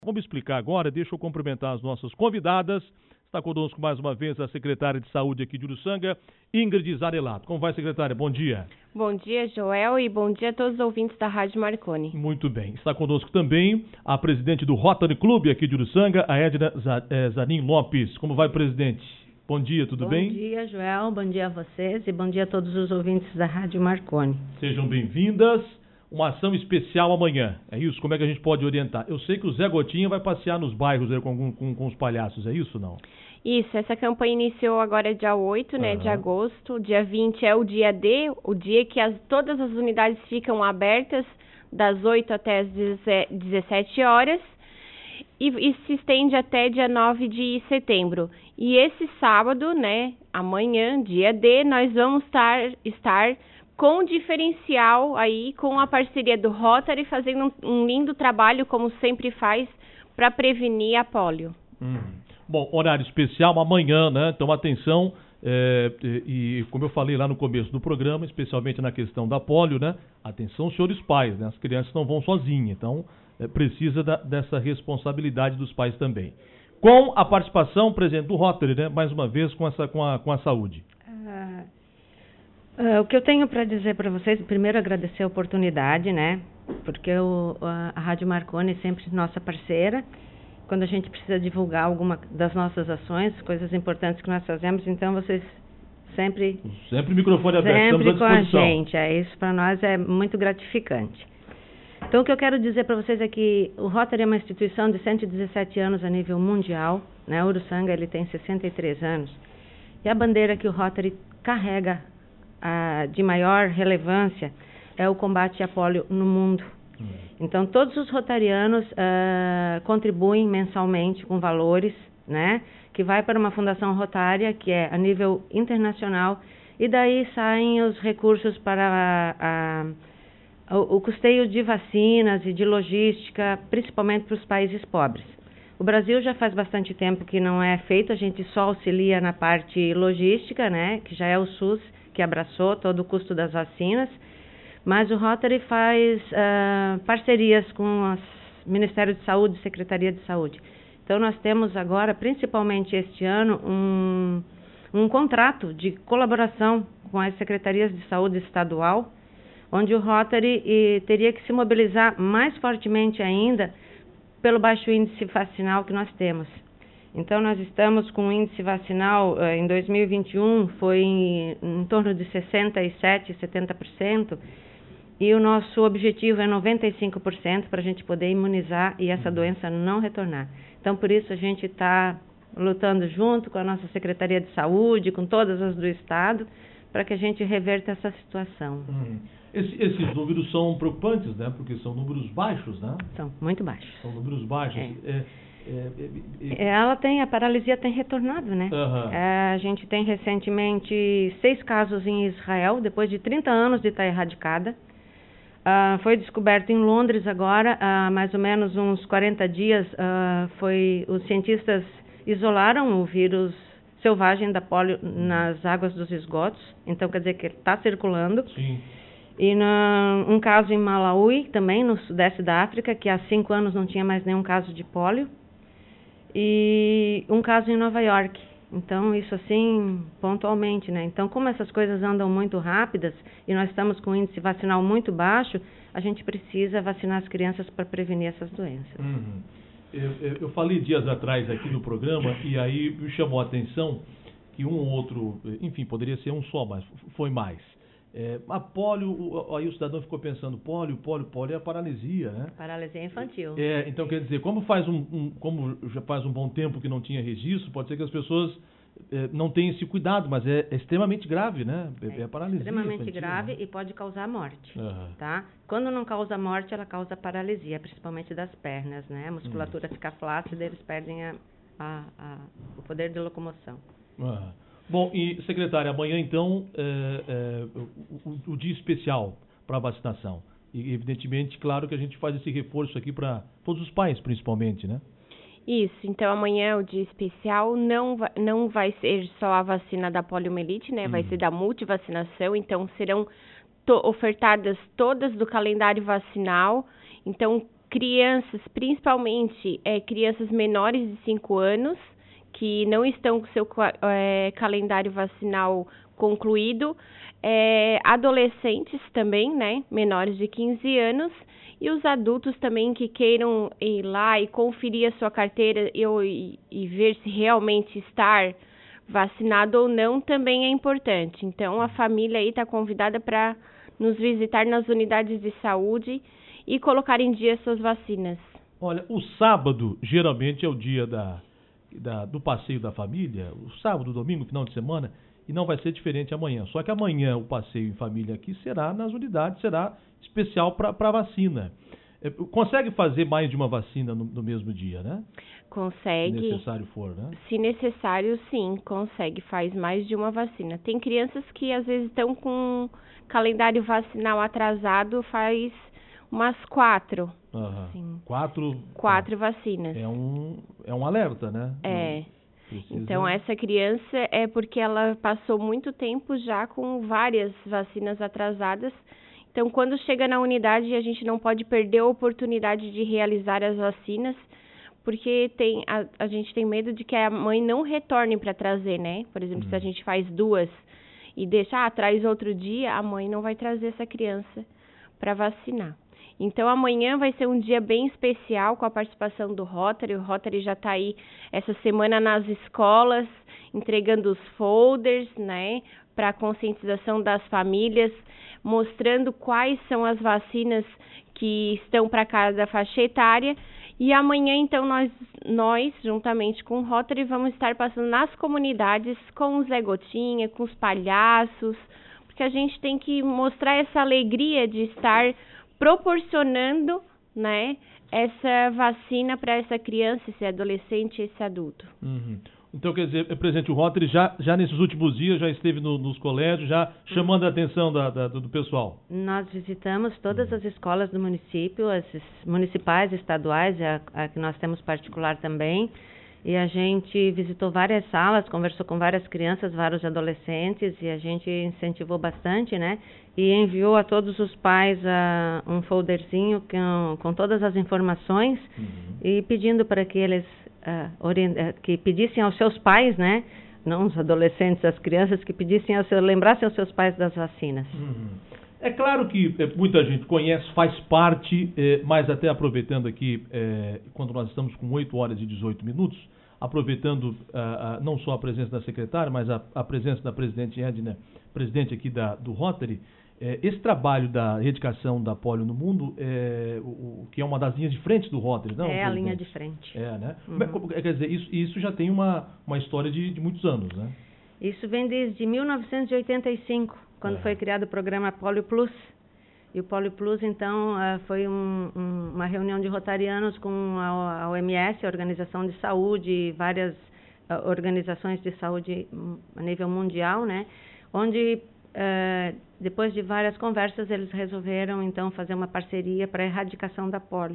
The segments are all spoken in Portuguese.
Vamos explicar agora, deixa eu cumprimentar as nossas convidadas. Está conosco mais uma vez a secretária de Saúde aqui de Uruçanga, Ingrid Zarelato. Como vai, secretária? Bom dia. Bom dia, Joel, e bom dia a todos os ouvintes da Rádio Marconi. Muito bem. Está conosco também a presidente do Rotary Club aqui de Uruçanga, a Edna Zanin Lopes. Como vai, presidente? Bom dia, tudo bem? Bom dia, Joel. Bom dia a vocês e bom dia a todos os ouvintes da Rádio Marconi. Sejam bem-vindas. Uma ação especial amanhã, é isso? Como é que a gente pode orientar? Eu sei que o Zé Gotinha vai passear nos bairros aí com os palhaços, é isso ou não? Isso, essa campanha iniciou agora dia 8, né, de agosto. Dia 20 é o dia D, o dia que todas as unidades ficam abertas das 8 até as 17 horas e se estende até dia 9 de setembro. E esse sábado, né, amanhã, dia D, nós vamos estar com diferencial aí, com a parceria do Rotary, fazendo um lindo trabalho, como sempre faz, para prevenir a polio. Bom, horário especial amanhã, né? Então, atenção, e como eu falei lá no começo do programa, especialmente na questão da polio, né? Atenção, senhores pais, né? As crianças não vão sozinhas, então precisa dessa responsabilidade dos pais também. Com a participação, presidente do Rotary, né? Mais uma vez com a saúde. O que eu tenho para dizer para vocês, primeiro agradecer a oportunidade, né? Porque a Rádio Marconi é sempre nossa parceira. Quando a gente precisa divulgar alguma das nossas ações, coisas importantes que nós fazemos, então vocês sempre microfone aberto, sempre com a gente. Isso para nós é muito gratificante. Então o que eu quero dizer para vocês é que o Rotary é uma instituição de 117 anos a nível mundial, né? O Uruçanga ele tem 63 anos. E a bandeira que o Rotary carrega de maior relevância é o combate à polio no mundo. Então, todos os rotarianos contribuem mensalmente com valores, né, que vai para uma fundação rotária, que é a nível internacional, e daí saem os recursos para o custeio de vacinas e de logística, principalmente para os países pobres. O Brasil já faz bastante tempo que não é feito, a gente só auxilia na parte logística, né, que já é o SUS, que abraçou todo o custo das vacinas, mas o Rotary faz parcerias com o Ministério de Saúde e Secretaria de Saúde. Então nós temos agora, principalmente este ano, um contrato de colaboração com as Secretarias de Saúde estadual, onde o Rotary teria que se mobilizar mais fortemente ainda pelo baixo índice vacinal que nós temos. Então, nós estamos com um índice vacinal, em 2021, foi em torno de 67%, 70%, e o nosso objetivo é 95% para a gente poder imunizar e essa doença não retornar. Então, por isso, a gente está lutando junto com a nossa Secretaria de Saúde, com todas as do Estado, para que a gente reverta essa situação. Esses números são preocupantes, né? Porque são números baixos, né? São muito baixos. São números baixos. A paralisia tem retornado, né? A gente tem recentemente 6 casos em Israel, depois de 30 anos de estar erradicada. Foi descoberto em Londres agora, há mais ou menos uns 40 dias, os cientistas isolaram o vírus selvagem da polio nas águas dos esgotos, então quer dizer que ele está circulando. Sim. E um caso em Malawi, também no sudeste da África, que há 5 anos não tinha mais nenhum caso de polio. E um caso em Nova York. Então, isso assim, pontualmente, né? Então, como essas coisas andam muito rápidas e nós estamos com um índice vacinal muito baixo, a gente precisa vacinar as crianças para prevenir essas doenças. Eu falei dias atrás aqui no programa e aí me chamou a atenção que um ou outro, enfim, poderia ser um só, mas foi mais. A polio, aí o cidadão ficou pensando, polio é a paralisia, né? Paralisia infantil. Então quer dizer, como já faz um bom tempo que não tinha registro, pode ser que as pessoas não tenham esse cuidado, mas é extremamente grave, né? É paralisia extremamente infantil, grave, né? E pode causar morte, tá? Quando não causa morte, ela causa paralisia, principalmente das pernas, né? A musculatura fica flácida, eles perdem o poder de locomoção. Bom, e secretária, amanhã então o dia especial para a vacinação. E evidentemente, claro que a gente faz esse reforço aqui para todos os pais, principalmente, né? Isso, então amanhã o dia especial não vai ser só a vacina da poliomielite, né? Vai ser da multivacinação, então serão ofertadas todas do calendário vacinal. Então, crianças, principalmente crianças menores de 5 anos, que não estão com seu calendário vacinal concluído, adolescentes também, né, menores de 15 anos, e os adultos também que queiram ir lá e conferir a sua carteira e ver se realmente estar vacinado ou não também é importante. Então, a família aí está convidada para nos visitar nas unidades de saúde e colocar em dia suas vacinas. Olha, o sábado geralmente é o dia do passeio da família, o sábado, domingo, final de semana, e não vai ser diferente amanhã. Só que amanhã o passeio em família aqui será nas unidades, será especial para vacina. Consegue fazer mais de uma vacina no mesmo dia, né? Consegue. Se necessário for, né? Se necessário, sim, consegue. Faz mais de uma vacina. Tem crianças que às vezes estão com calendário vacinal atrasado, faz umas 4. Sim. 4 vacinas. É um alerta, né? Então, essa criança é porque ela passou muito tempo já com várias vacinas atrasadas. Então, quando chega na unidade, a gente não pode perder a oportunidade de realizar as vacinas, porque a gente tem medo de que a mãe não retorne para trazer, né? Por exemplo, se a gente faz 2 e deixa, traz outro dia, a mãe não vai trazer essa criança para vacinar. Então, amanhã vai ser um dia bem especial com a participação do Rotary. O Rotary já está aí essa semana nas escolas, entregando os folders, né, para a conscientização das famílias, mostrando quais são as vacinas que estão para cada faixa etária. E amanhã, então, nós, juntamente com o Rotary, vamos estar passando nas comunidades com o Zé Gotinha, com os palhaços, porque a gente tem que mostrar essa alegria de estar proporcionando, né, essa vacina para essa criança, esse adolescente e esse adulto. Então, quer dizer, presidente, o Rotary já nesses últimos dias já esteve nos colégios, já chamando a atenção do pessoal. Nós visitamos todas as escolas do município, as municipais, estaduais, a que nós temos particular também, e a gente visitou várias salas, conversou com várias crianças, vários adolescentes, e a gente incentivou bastante, né? E enviou a todos os pais um folderzinho com todas as informações e pedindo para que eles que pedissem aos seus pais, né? Não os adolescentes, as crianças, que pedissem lembrassem aos seus pais das vacinas. É claro que muita gente conhece, faz parte, mas até aproveitando aqui, quando nós estamos com 8 horas e 18 minutos, aproveitando não só a presença da secretária, mas a presença da presidente Edna, presidente aqui do Rotary, esse trabalho da erradicação da polio no mundo, que é uma das linhas de frente do Rotary, não? É a linha de frente. Né? Quer dizer, isso já tem uma história de muitos anos, né? Isso vem desde 1985, quando foi criado o programa Polio Plus. E o Polio Plus, então, foi uma reunião de rotarianos com a OMS, a Organização de Saúde, e várias organizações de saúde a nível mundial, né? Onde, depois de várias conversas, eles resolveram, então, fazer uma parceria para a erradicação da polio.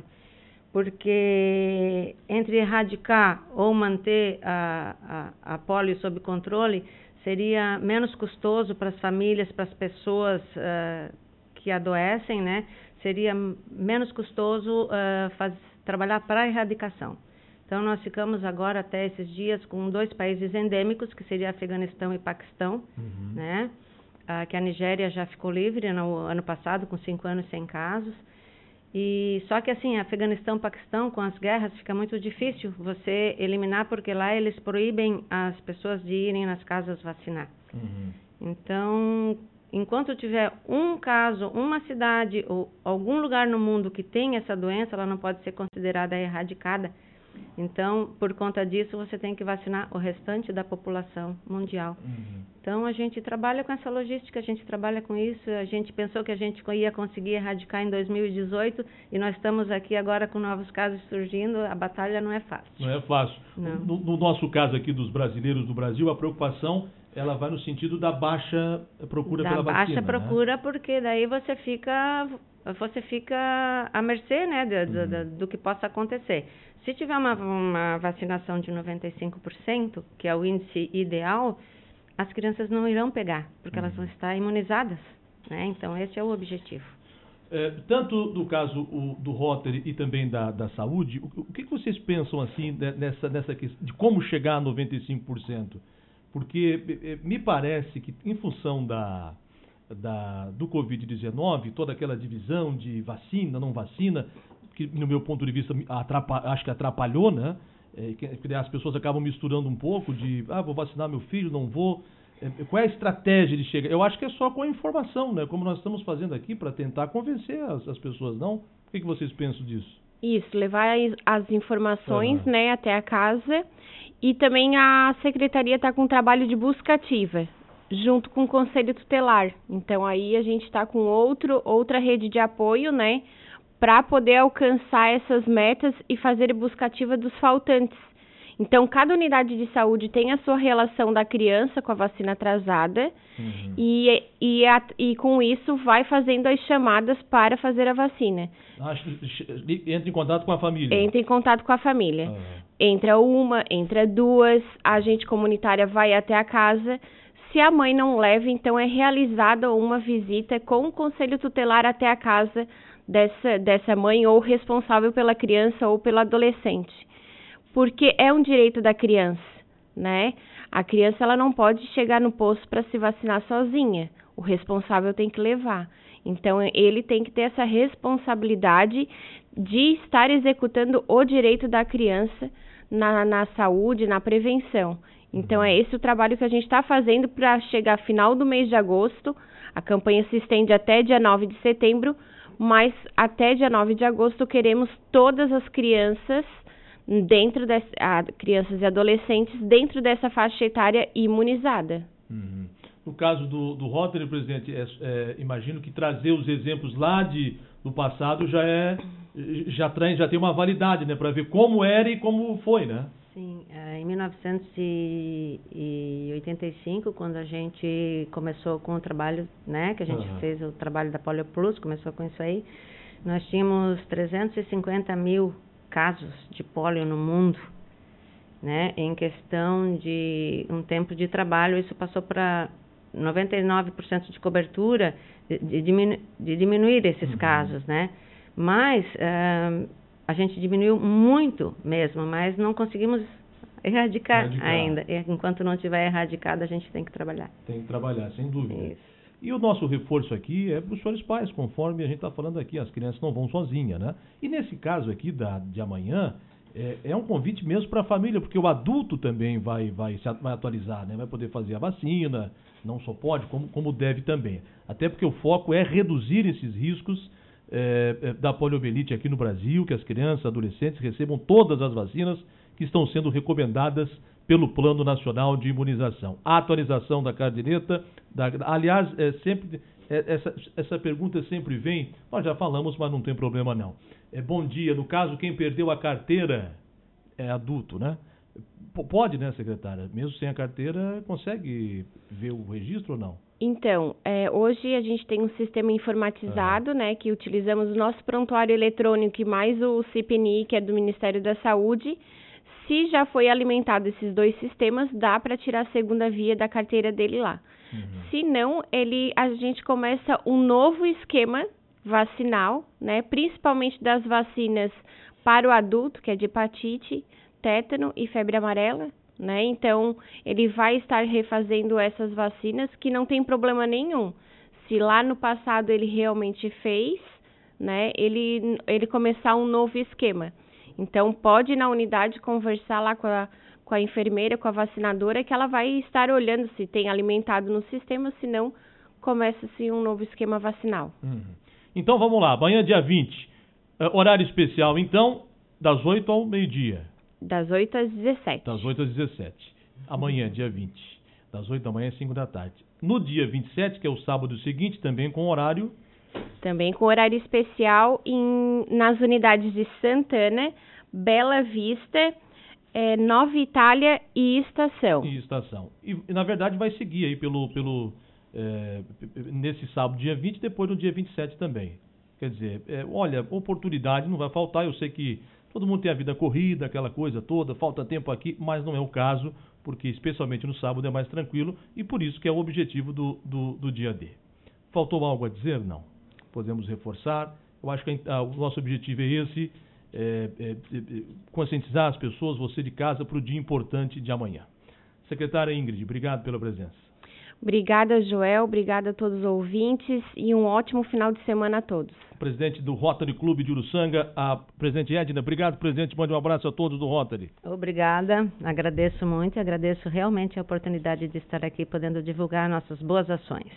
Porque entre erradicar ou manter a polio sob controle, seria menos custoso para as famílias, para as pessoas que adoecem, né? Seria menos custoso trabalhar para a erradicação. Então, nós ficamos agora, até esses dias, com 2 países endêmicos, que seria Afeganistão e Paquistão, né? Que a Nigéria já ficou livre no ano passado, com 5 anos sem casos. E só que assim, Afeganistão, Paquistão, com as guerras, fica muito difícil você eliminar, porque lá eles proíbem as pessoas de irem nas casas vacinar. Então, enquanto tiver um caso, uma cidade ou algum lugar no mundo que tem essa doença, ela não pode ser considerada erradicada. Então, por conta disso, você tem que vacinar o restante da população mundial. Então, a gente trabalha com essa logística, a gente trabalha com isso. A gente pensou que a gente ia conseguir erradicar em 2018 e nós estamos aqui agora com novos casos surgindo. A batalha não é fácil. Não é fácil. No nosso caso aqui dos brasileiros do Brasil, a preocupação ela vai no sentido da baixa procura pela vacina. Da baixa procura, né? Porque daí você fica à mercê, né, do que possa acontecer. Se tiver uma vacinação de 95%, que é o índice ideal, as crianças não irão pegar, porque elas vão estar imunizadas, né? Então, esse é o objetivo. Tanto do caso do Rotary e também da saúde, o que vocês pensam assim nessa questão de como chegar a 95%? Porque me parece que em função do Covid-19, toda aquela divisão de vacina, não vacina, que no meu ponto de vista acho que atrapalhou, né? As pessoas acabam misturando um pouco de, vou vacinar meu filho, não vou. Qual é a estratégia de chegar? Eu acho que é só com a informação, né? Como nós estamos fazendo aqui para tentar convencer as pessoas, não? O que vocês pensam disso? Isso, levar as informações, né, até a casa. E também a Secretaria está com um trabalho de busca ativa, junto com o Conselho Tutelar. Então, aí a gente está com outra rede de apoio, né, para poder alcançar essas metas e fazer busca ativa dos faltantes. Então, cada unidade de saúde tem a sua relação da criança com a vacina atrasada e com isso vai fazendo as chamadas para fazer a vacina. Entra em contato com a família. Entra em contato com a família. Entra uma, entra duas, a agente comunitária vai até a casa. Se a mãe não leva, então é realizada uma visita com o Conselho Tutelar até a casa dessa mãe ou responsável pela criança ou pelo adolescente. Porque é um direito da criança, né? A criança ela não pode chegar no posto para se vacinar sozinha. O responsável tem que levar. Então, ele tem que ter essa responsabilidade de estar executando o direito da criança na saúde, na prevenção. Então, é esse o trabalho que a gente está fazendo para chegar final do mês de agosto. A campanha se estende até dia 9 de setembro, mas até dia 9 de agosto queremos todas as crianças crianças e adolescentes dentro dessa faixa etária imunizada. No caso do Rotary, presidente, imagino que trazer os exemplos lá do passado já tem uma validade, né, para ver como era e como foi, né? Sim, em 1985, quando a gente começou com o trabalho, né, que a gente fez o trabalho da Polio Plus, começou com isso aí, nós tínhamos 350 mil casos de pólio no mundo, né? Em questão de um tempo de trabalho, isso passou para 99% de cobertura, de diminuir esses casos, né? Mas a gente diminuiu muito mesmo, mas não conseguimos erradicar ainda. Enquanto não tiver erradicado, a gente tem que trabalhar. Tem que trabalhar, sem dúvida. Isso. E o nosso reforço aqui é para os senhores pais, conforme a gente está falando aqui, as crianças não vão sozinhas, né? E nesse caso aqui de amanhã, é um convite mesmo para a família, porque o adulto também vai atualizar, né? Vai poder fazer a vacina, não só pode, como deve também. Até porque o foco é reduzir esses riscos da poliomielite aqui no Brasil, que as crianças e adolescentes recebam todas as vacinas que estão sendo recomendadas pelo Plano Nacional de Imunização. A atualização da caderneta, aliás, essa pergunta sempre vem, nós já falamos, mas não tem problema não. Bom dia, no caso, quem perdeu a carteira é adulto, né? Pode, né, secretária? Mesmo sem a carteira, consegue ver o registro ou não? Então, hoje a gente tem um sistema informatizado, né, que utilizamos o nosso prontuário eletrônico e mais o CPNI, que é do Ministério da Saúde. Se já foi alimentado esses dois sistemas, dá para tirar a segunda via da carteira dele lá. Se não, a gente começa um novo esquema vacinal, né, principalmente das vacinas para o adulto, que é de hepatite, tétano e febre amarela, né? Então, ele vai estar refazendo essas vacinas que não tem problema nenhum. Se lá no passado ele realmente fez, né, ele começar um novo esquema. Então, pode ir na unidade conversar lá com a enfermeira, com a vacinadora, que ela vai estar olhando se tem alimentado no sistema, se não, começa-se um novo esquema vacinal. Então, vamos lá, amanhã dia 20, horário especial, então, das 8 ao meio-dia. Das 8 às 17. Das 8 às 17. Amanhã, dia 20, das 8 da manhã às 5 da tarde. No dia 27, que é o sábado seguinte, também com horário... Também com horário especial nas unidades de Santana, Bela Vista, Nova Itália e Estação. E na verdade vai seguir aí nesse sábado, dia 20, depois no dia 27 também. Quer dizer, olha, oportunidade não vai faltar. Eu sei que todo mundo tem a vida corrida, aquela coisa toda, falta tempo aqui, mas não é o caso, porque especialmente no sábado é mais tranquilo e por isso que é o objetivo do dia D. Faltou algo a dizer? Não. podemos reforçar. Eu acho que o nosso objetivo é esse, conscientizar as pessoas, você de casa, para o dia importante de amanhã. Secretária Ingrid, obrigado pela presença. Obrigada, Joel. Obrigada a todos os ouvintes e um ótimo final de semana a todos. Presidente do Rotary Clube de Uruçanga, a presidente Edna. Obrigado, presidente. Mande um abraço a todos do Rotary. Obrigada. Agradeço muito e agradeço realmente a oportunidade de estar aqui podendo divulgar nossas boas ações.